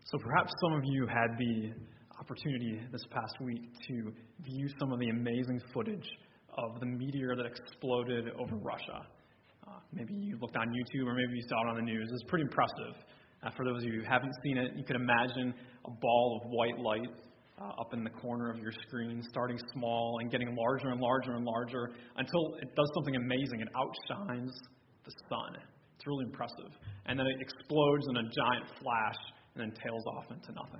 So perhaps some of you had the opportunity this past week to view some of the amazing footage of the meteor that exploded over Russia. Maybe you looked on YouTube or maybe you saw it on the news. It's pretty impressive. For those of you who haven't seen it, you could imagine a ball of white light up in the corner of your screen, starting small and getting larger and larger and larger until it does something amazing. It outshines the sun. It's really impressive. And then it explodes in a giant flash and then tails off into nothing.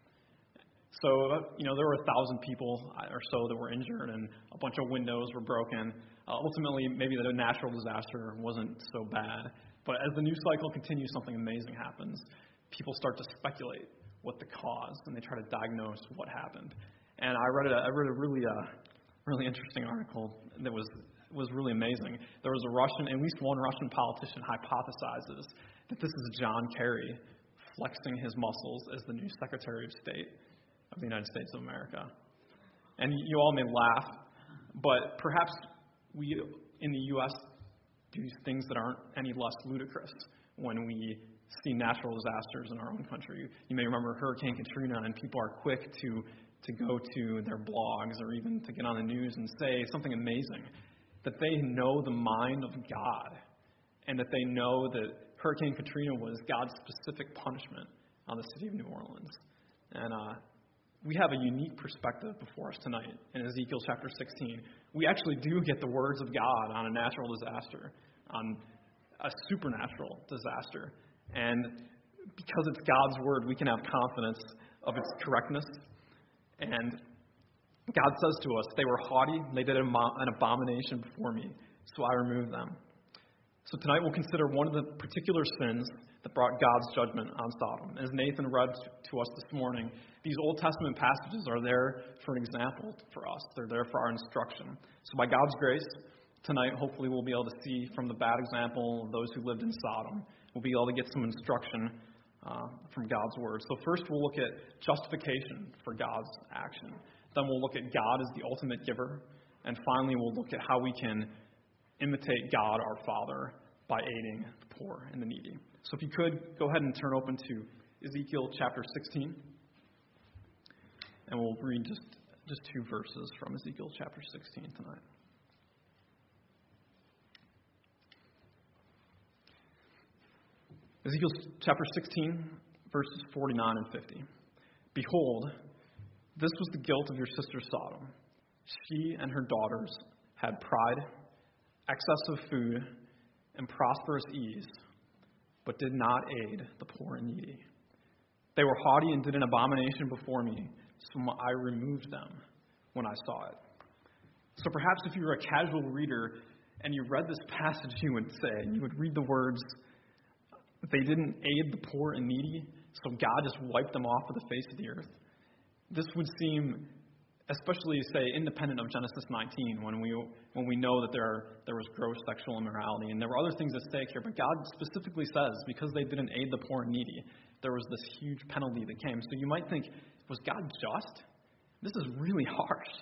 So, there were 1,000 people or so that were injured and a bunch of windows were broken. Ultimately, maybe the natural disaster wasn't so bad. But as the news cycle continues, something amazing happens. People start to speculate what the cause, and they try to diagnose what happened. And I read a really interesting article that was really amazing. There was at least one Russian politician hypothesizes that this is John Kerry flexing his muscles as the new Secretary of State of the United States of America. And you all may laugh, but perhaps we in the U.S. do things that aren't any less ludicrous when we see natural disasters in our own country. You may remember Hurricane Katrina, and people are quick to go to their blogs or even to get on the news and say something amazing, that they know the mind of God and that they know that Hurricane Katrina was God's specific punishment on the city of New Orleans. And we have a unique perspective before us tonight in Ezekiel chapter 16. We actually do get the words of God on a natural disaster, on a supernatural disaster. And because it's God's word, we can have confidence of its correctness. And God says to us, they were haughty, they did an abomination before me, so I removed them. So tonight we'll consider one of the particular sins that brought God's judgment on Sodom. As Nathan read to us this morning, these Old Testament passages are there for an example for us. They're there for our instruction. So by God's grace, tonight hopefully we'll be able to see from the bad example of those who lived in Sodom. We'll be able to get some instruction from God's word. So first we'll look at justification for God's action. Then we'll look at God as the ultimate giver. And finally we'll look at how we can imitate God our Father by aiding the poor and the needy. So if you could, go ahead and turn open to Ezekiel chapter 16. And we'll read just two verses from Ezekiel chapter 16 tonight. Ezekiel chapter 16, verses 49 and 50. Behold, this was the guilt of your sister Sodom. She and her daughters had pride, excess of food, and prosperous ease, but did not aid the poor and needy. They were haughty and did an abomination before me, so I removed them when I saw it. So perhaps if you were a casual reader and you read this passage, you would read the words, they didn't aid the poor and needy, so God just wiped them off of the face of the earth. This would seem, especially, say, independent of Genesis 19, when we know that there was gross sexual immorality, and there were other things at stake here, but God specifically says, because they didn't aid the poor and needy, there was this huge penalty that came. So you might think, was God just? This is really harsh.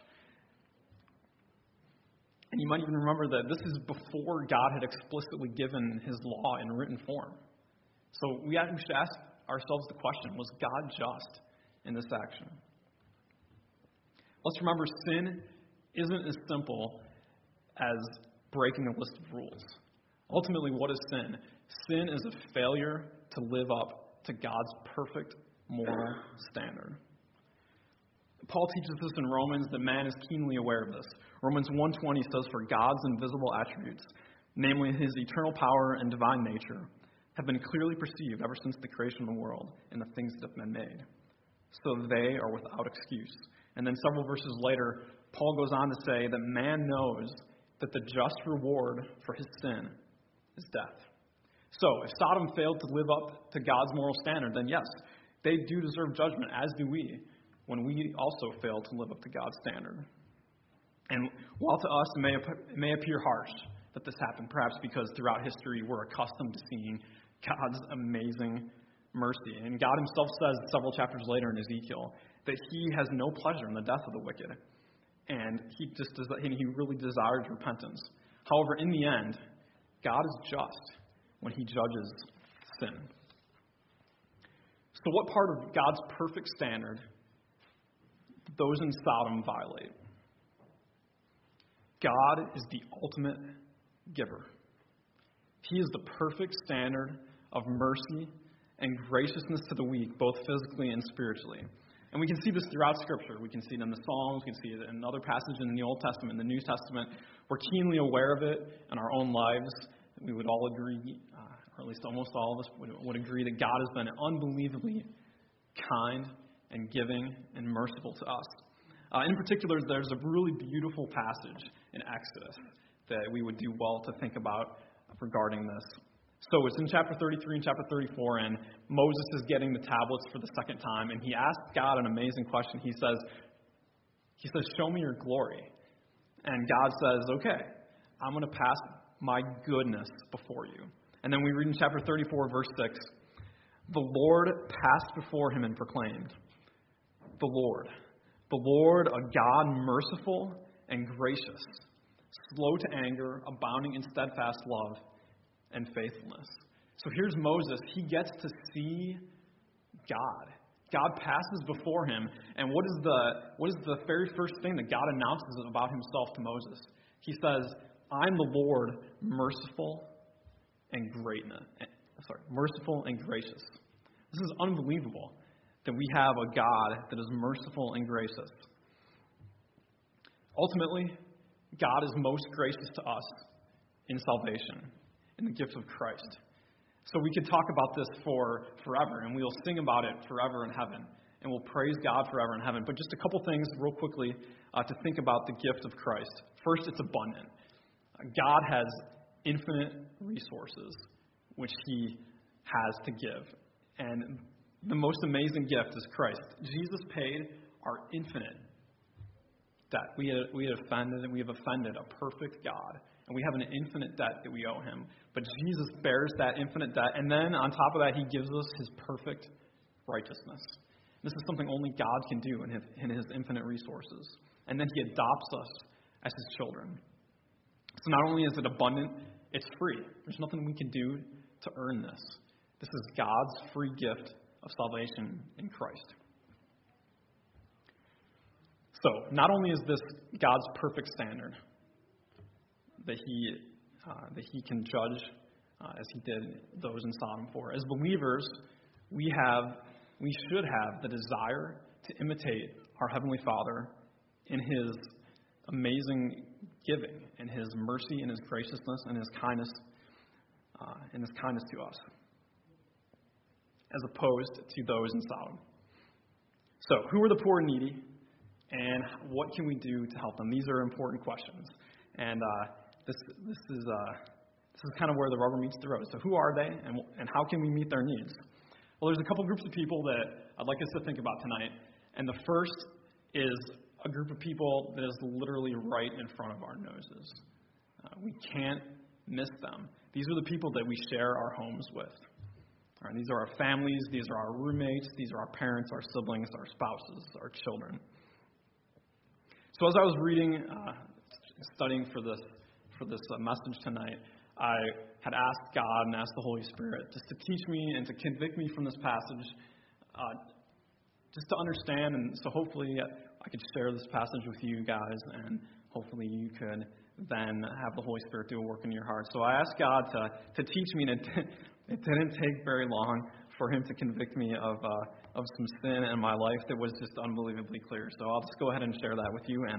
And you might even remember that this is before God had explicitly given his law in written form. So we should ask ourselves the question, was God just in this action? Let's remember, sin isn't as simple as breaking a list of rules. Ultimately, what is sin? Sin is a failure to live up to God's perfect moral standard. Paul teaches us in Romans that man is keenly aware of this. Romans 1:20 says, for God's invisible attributes, namely his eternal power and divine nature, have been clearly perceived ever since the creation of the world and the things that have been made. So they are without excuse. And then several verses later, Paul goes on to say that man knows that the just reward for his sin is death. So if Sodom failed to live up to God's moral standard, then yes, they do deserve judgment, as do we, when we also fail to live up to God's standard. And while to us it may appear harsh that this happened, perhaps because throughout history we're accustomed to seeing God's amazing mercy. And God himself says several chapters later in Ezekiel that he has no pleasure in the death of the wicked. And he really desires repentance. However, in the end, God is just when he judges sin. So what part of God's perfect standard did those in Sodom violate? God is the ultimate giver. He is the perfect standard of mercy and graciousness to the weak, both physically and spiritually. And we can see this throughout Scripture. We can see it in the Psalms. We can see it in other passages in the Old Testament, in the New Testament. We're keenly aware of it in our own lives. We would all agree, or at least almost all of us would agree, that God has been unbelievably kind and giving and merciful to us. In particular, there's a really beautiful passage in Exodus that we would do well to think about regarding this. So it's in chapter 33 and chapter 34, and Moses is getting the tablets for the second time, and he asks God an amazing question. He says, "Show me your glory." And God says, "Okay, I'm going to pass my goodness before you." And then we read in chapter 34, verse 6, "The Lord passed before him and proclaimed, the Lord, a God merciful and gracious, slow to anger, abounding in steadfast love and faithfulness." So here's Moses. He gets to see God. God passes before him. And what is the very first thing that God announces about himself to Moses? He says, "I'm the Lord, merciful and merciful and gracious." This is unbelievable that we have a God that is merciful and gracious. Ultimately, God is most gracious to us in salvation, in the gift of Christ. So we could talk about this for forever, and we'll sing about it forever in heaven, and we'll praise God forever in heaven. But just a couple things real quickly to think about the gift of Christ. First, it's abundant. God has infinite resources, which he has to give. And the most amazing gift is Christ. Jesus paid our infinite debt. We have offended a perfect God. And we have an infinite debt that we owe him. But Jesus bears that infinite debt. And then on top of that, he gives us his perfect righteousness. This is something only God can do in his infinite resources. And then he adopts us as his children. So not only is it abundant, it's free. There's nothing we can do to earn this. This is God's free gift of salvation in Christ. So not only is this God's perfect standard that he can judge as he did those in Sodom for. As believers, we should have the desire to imitate our Heavenly Father in his amazing giving, in his mercy, in his graciousness, and his kindness to us, as opposed to those in Sodom. So, who are the poor and needy, and what can we do to help them? These are important questions, and this is kind of where the rubber meets the road. So, who are they, and how can we meet their needs? Well, there's a couple groups of people that I'd like us to think about tonight, and the first is a group of people that is literally right in front of our noses. We can't miss them. These are the people that we share our homes with. All right, these are our families, these are our roommates, these are our parents, our siblings, our spouses, our children. So as I was reading, studying for this message tonight, I had asked God and asked the Holy Spirit just to teach me and to convict me from this passage, just to understand, and so hopefully I could share this passage with you guys, and hopefully you could then have the Holy Spirit do a work in your heart. So I asked God to teach me, and it didn't take very long for him to convict me of some sin in my life that was just unbelievably clear. So I'll just go ahead and share that with you.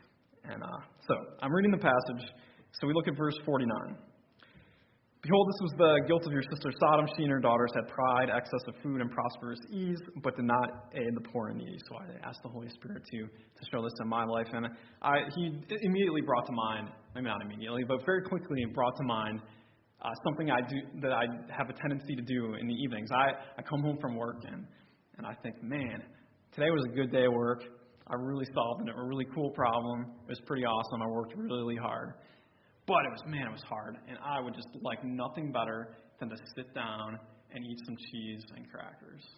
So I'm reading the passage. So we look at verse 49. "Behold, this was the guilt of your sister Sodom. She and her daughters had pride, excess of food, and prosperous ease, but did not aid the poor and needy." So I asked the Holy Spirit to show this in my life, and he immediately brought to mind, maybe not immediately, but very quickly brought to mind something I do that I have a tendency to do in the evenings. I come home from work and I think, man, today was a good day at work. I really solved a really cool problem. It was pretty awesome. I worked really hard. But it was hard. And I would just like nothing better than to sit down and eat some cheese and crackers.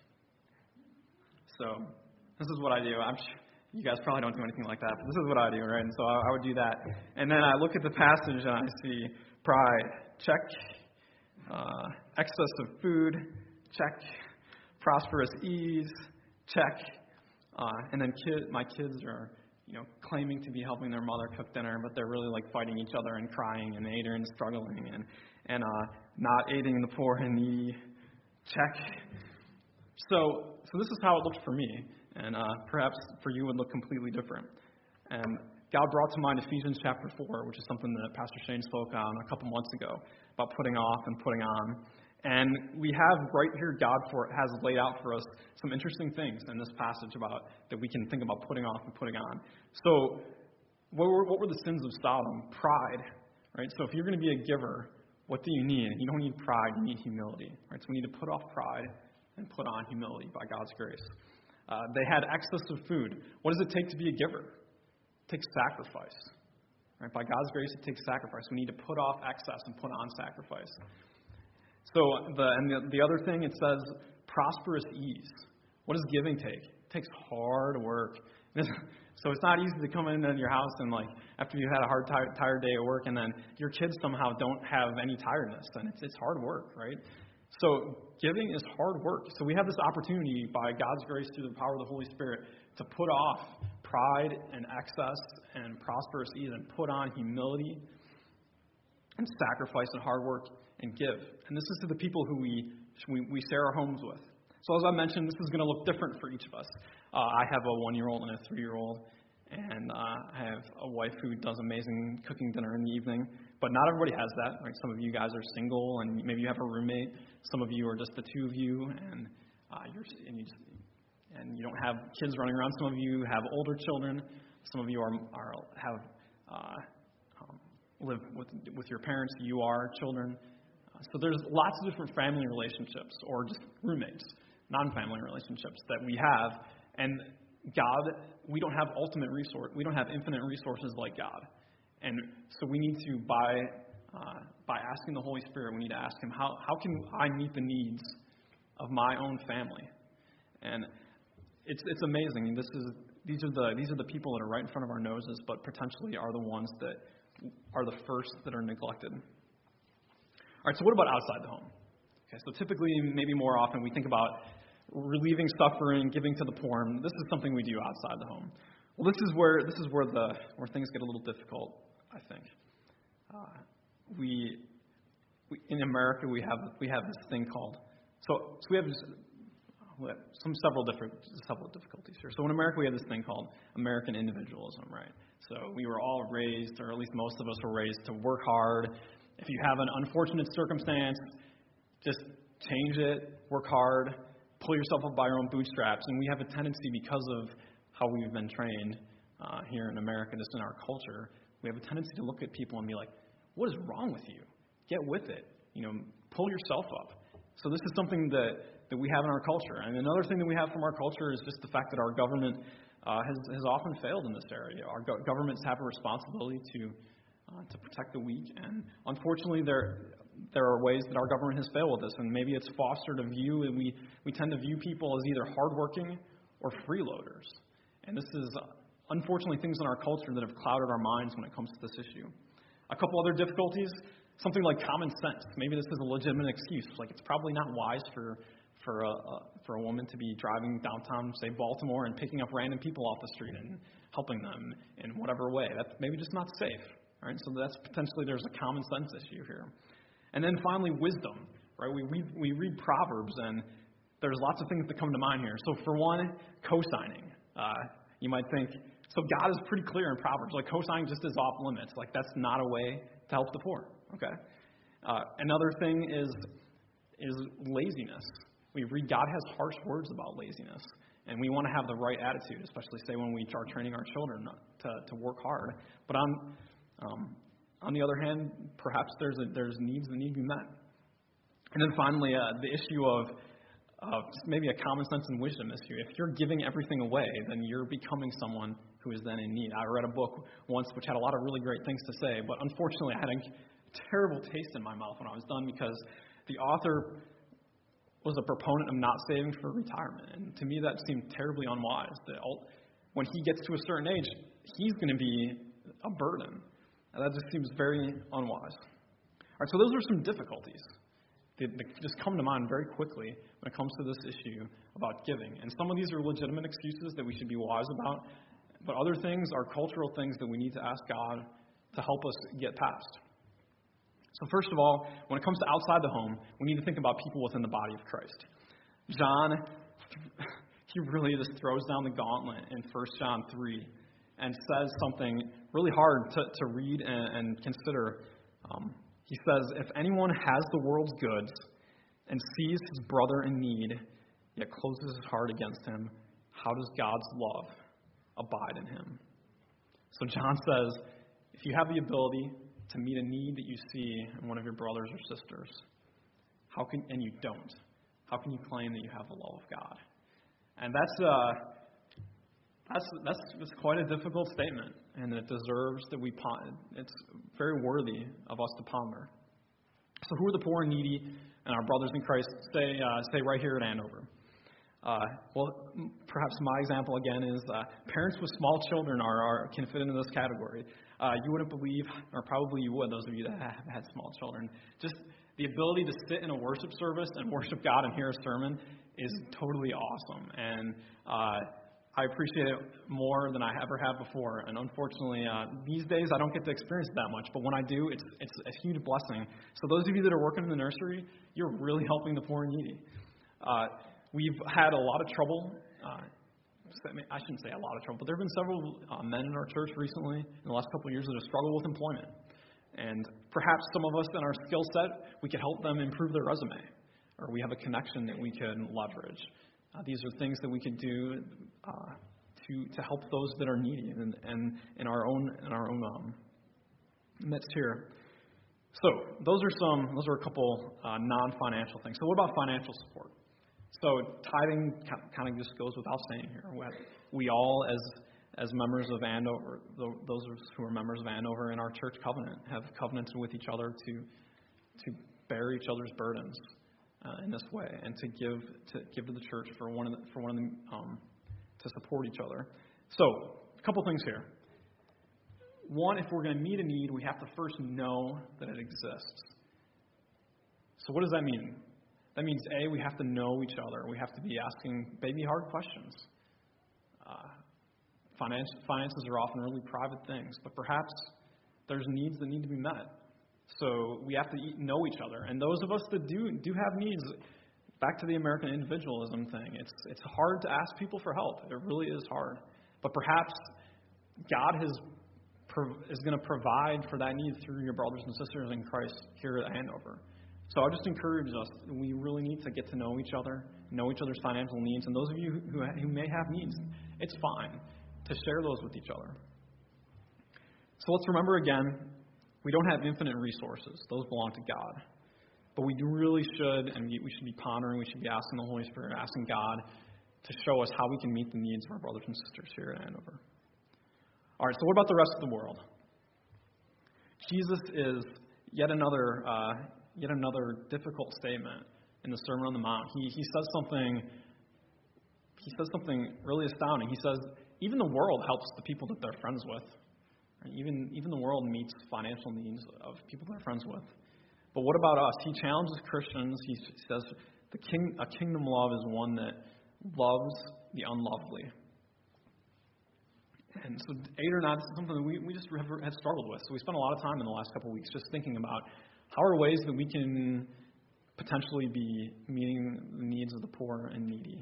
So this is what I do. I'm sure you guys probably don't do anything like that, but this is what I do, right? And so I would do that. And then I look at the passage and I see pride, check. Excess of food, check. prosperous ease, check. And then my kids are, claiming to be helping their mother cook dinner, but they're really like fighting each other and crying, and Adrian's struggling and not aiding the poor and needy. Check. So this is how it looked for me, and perhaps for you it would look completely different. And God brought to mind Ephesians chapter 4, which is something that Pastor Shane spoke on a couple months ago, about putting off and putting on. And we have right here, God has laid out for us some interesting things in this passage about that we can think about putting off and putting on. So what were the sins of Sodom? Pride, right? So if you're going to be a giver, what do you need? You don't need pride, you need humility, right? So we need to put off pride and put on humility by God's grace. They had excess of food. What does it take to be a giver? It takes sacrifice. Right? By God's grace, it takes sacrifice. We need to put off excess and put on sacrifice. So the other thing, it says prosperous ease. What does giving take? It takes hard work. So it's not easy to come into your house and after you've had a hard, tired day at work, and then your kids somehow don't have any tiredness, and it's hard work, right? So giving is hard work. So we have this opportunity by God's grace through the power of the Holy Spirit to put off pride and excess and prosperous ease and put on humility and sacrifice and hard work and give. And this is to the people who we share our homes with. So as I mentioned, this is going to look different for each of us. I have a 1-year-old and a 3-year-old, and I have a wife who does amazing cooking dinner in the evening. But not everybody has that. Right? Some of you guys are single, and maybe you have a roommate. Some of you are just the two of you, and you don't have kids running around. Some of you have older children. Some of you live with your parents. You are children. So there's lots of different family relationships, or just roommates, non-family relationships that we have. And God, we don't have ultimate resource. We don't have infinite resources like God. And so we need to, by asking the Holy Spirit, we need to ask Him, how can I meet the needs of my own family? And it's amazing. These are the people that are right in front of our noses, but potentially are the ones that are the first that are neglected. All right, so what about outside the home? Okay, so typically, maybe more often, we think about relieving suffering, giving to the poor. And this is something we do outside the home. Well, this is where things get a little difficult, I think. We in America we have this thing called we have several difficulties here. So in America we have this thing called American individualism, right? So we were all raised, or at least most of us were raised, to work hard. If you have an unfortunate circumstance, just change it, work hard, pull yourself up by your own bootstraps. And we have a tendency, because of how we've been trained here in America, just in our culture, we have a tendency to look at people and be like, what is wrong with you? Get with it. Pull yourself up. So this is something that we have in our culture. And another thing that we have from our culture is just the fact that our government has often failed in this area. Our governments have a responsibility to protect the weak, and unfortunately there are ways that our government has failed with this, and maybe it's fostered a view, and we tend to view people as either hardworking or freeloaders. And this is unfortunately things in our culture that have clouded our minds when it comes to this issue. A couple other difficulties, something like common sense. Maybe this is a legitimate excuse. It's probably not wise for a woman to be driving downtown, say Baltimore, and picking up random people off the street and helping them in whatever way. That's maybe just not safe. Right? So that's potentially, there's a common sense issue here. And then finally, wisdom. Right? We read Proverbs, and there's lots of things that come to mind here. So for one, co-signing. You might think, so God is pretty clear in Proverbs. Co-signing just is off limits. That's not a way to help the poor. Okay. Another thing is laziness. We read God has harsh words about laziness, and we want to have the right attitude, especially say when we are training our children to work hard. But on the other hand, perhaps there's needs that need to be met. And then finally, the issue of maybe a common sense and wisdom issue. If you're giving everything away, then you're becoming someone who is then in need. I read a book once which had a lot of really great things to say, but unfortunately I had a terrible taste in my mouth when I was done, because the author was a proponent of not saving for retirement. And to me that seemed terribly unwise. That when he gets to a certain age, he's going to be a burden. And that just seems very unwise. All right, so those are some difficulties. that just come to mind very quickly when it comes to this issue about giving. And some of these are legitimate excuses that we should be wise about, but other things are cultural things that we need to ask God to help us get past. So first of all, when it comes to outside the home, we need to think about people within the body of Christ. John, he really just throws down the gauntlet in 1 John 3 and says something really hard to read and consider. He says, if anyone has the world's goods and sees his brother in need, yet closes his heart against him, how does God's love abide in him? So John says, if you have the ability to meet a need that you see in one of your brothers or sisters, and you don't, how can you claim that you have the love of God? And that's quite a difficult statement, and it deserves that we ponder. It's very worthy of us to ponder. So who are the poor and needy and our brothers in Christ? Stay right here at Andover. Well, perhaps my example again is parents with small children can fit into this category. You wouldn't believe, or probably you would, those of you that have had small children, just the ability to sit in a worship service and worship God and hear a sermon is totally awesome. And I appreciate it more than I ever have before. And unfortunately, these days I don't get to experience it that much. But when I do, it's a huge blessing. So those of you that are working in the nursery, you're really helping the poor and needy. We've had a lot of trouble. I shouldn't say a lot of trouble, but there have been several men in our church recently in the last couple of years that have struggled with employment. And perhaps some of us in our skill set, we could help them improve their resume, or we have a connection that we can leverage. These are things that we can do to help those that are needy and in our own midst here. So those are a couple non-financial things. So what about financial support? So tithing kind of just goes without saying here. We all, as members of Andover, those of us who are members of Andover in our church covenant, have covenanted with each other to bear each other's burdens in this way, and to give to the church for one of them to support each other. So a couple things here. One, if we're going to meet a need, we have to first know that it exists. So what does that mean? That means, A, we have to know each other. We have to be asking baby hard questions. Finances are often really private things, but perhaps there's needs that need to be met. So we have to know each other. And those of us that do have needs, back to the American individualism thing, it's hard to ask people for help. It really is hard. But perhaps God is going to provide for that need through your brothers and sisters in Christ here at Andover. So I just encourage us, we really need to get to know each other, know each other's financial needs. And those of you who may have needs, it's fine to share those with each other. So let's remember again, we don't have infinite resources. Those belong to God. But we really should, and we should be pondering, we should be asking the Holy Spirit, asking God to show us how we can meet the needs of our brothers and sisters here at Andover. All right, so what about the rest of the world? Jesus is yet another difficult statement in the Sermon on the Mount. He says something really astounding. He says, even the world helps the people that they're friends with. Even the world meets financial needs of people they're friends with. But what about us? He challenges Christians. He says a kingdom love is one that loves the unlovely. And so, aid or not, this is something that we just have struggled with. So we spent a lot of time in the last couple of weeks just thinking about how are ways that we can potentially be meeting the needs of the poor and needy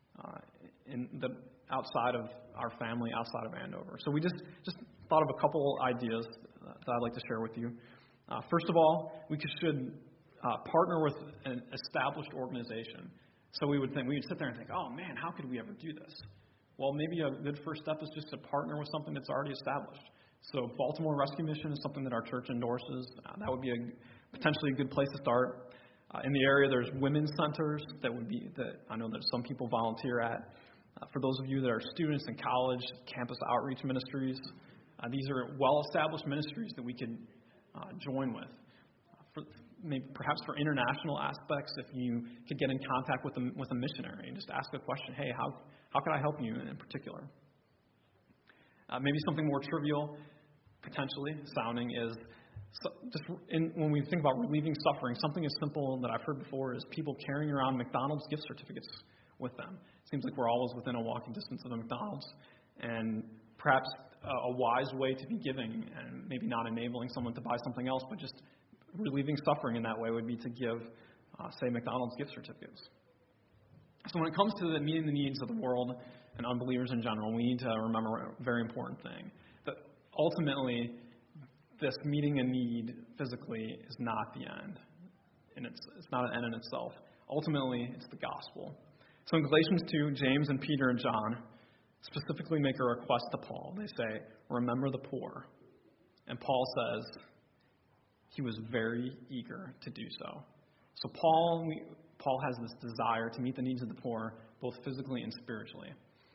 outside of our family, outside of Andover. So we just thought of a couple ideas that I'd like to share with you. First of all, we should partner with an established organization. So we would sit there and think, oh man, how could we ever do this? Well, maybe a good first step is just to partner with something that's already established. So Baltimore Rescue Mission is something that our church endorses. That would be potentially a good place to start. In the area, there's women's centers that I know that some people volunteer at. For those of you that are students in college, campus outreach ministries, these are well-established ministries that we could join with. Perhaps for international aspects, if you could get in contact with a missionary and just ask a question, hey, how can I help you in particular? Maybe something more trivial, potentially sounding, is When we think about relieving suffering, something as simple that I've heard before is people carrying around McDonald's gift certificates with them. It seems like we're always within a walking distance of a McDonald's, and perhaps a wise way to be giving, and maybe not enabling someone to buy something else, but just relieving suffering in that way would be to give, say, McDonald's gift certificates. So when it comes to meeting the needs of the world and unbelievers in general, we need to remember a very important thing, that ultimately this meeting a need physically is not the end, and it's not an end in itself. Ultimately, it's the gospel. So in Galatians 2, James and Peter and John specifically make a request to Paul. They say, remember the poor. And Paul says he was very eager to do so. So Paul has this desire to meet the needs of the poor, both physically and spiritually.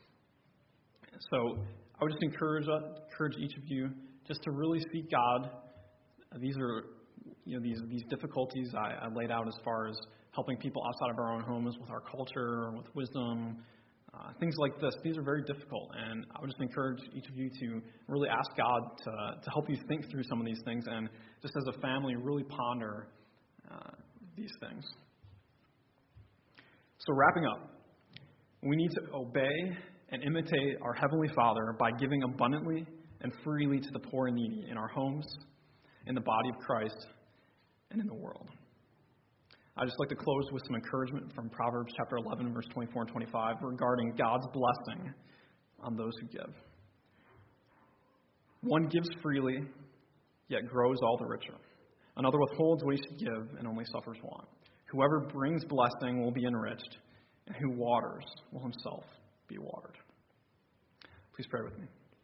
So I would just encourage each of you just to really seek God. These are these difficulties I laid out as far as helping people outside of our own homes with our culture, with wisdom, things like this. These are very difficult, and I would just encourage each of you to really ask God to help you think through some of these things, and just as a family, really ponder these things. So wrapping up, we need to obey and imitate our Heavenly Father by giving abundantly and freely to the poor and needy in our homes, in the body of Christ, and in the world. I'd just like to close with some encouragement from Proverbs chapter 11, verse 24 and 25 regarding God's blessing on those who give. One gives freely, yet grows all the richer. Another withholds what he should give and only suffers want. Whoever brings blessing will be enriched, and who waters will himself be watered. Please pray with me.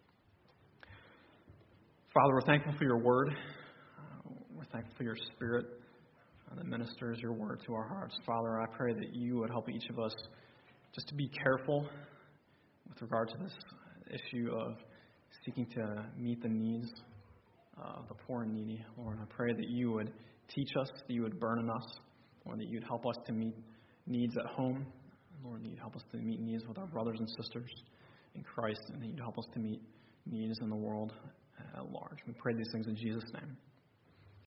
Father, we're thankful for your word. We're thankful for your Spirit that ministers your word to our hearts. Father, I pray that you would help each of us just to be careful with regard to this issue of seeking to meet the needs of the poor and needy. Lord, I pray that you would teach us, that you would burn in us, Lord, that you'd help us to meet needs at home. Lord, that you'd help us to meet needs with our brothers and sisters in Christ, and that you'd help us to meet needs in the world at large. We pray these things in Jesus' name.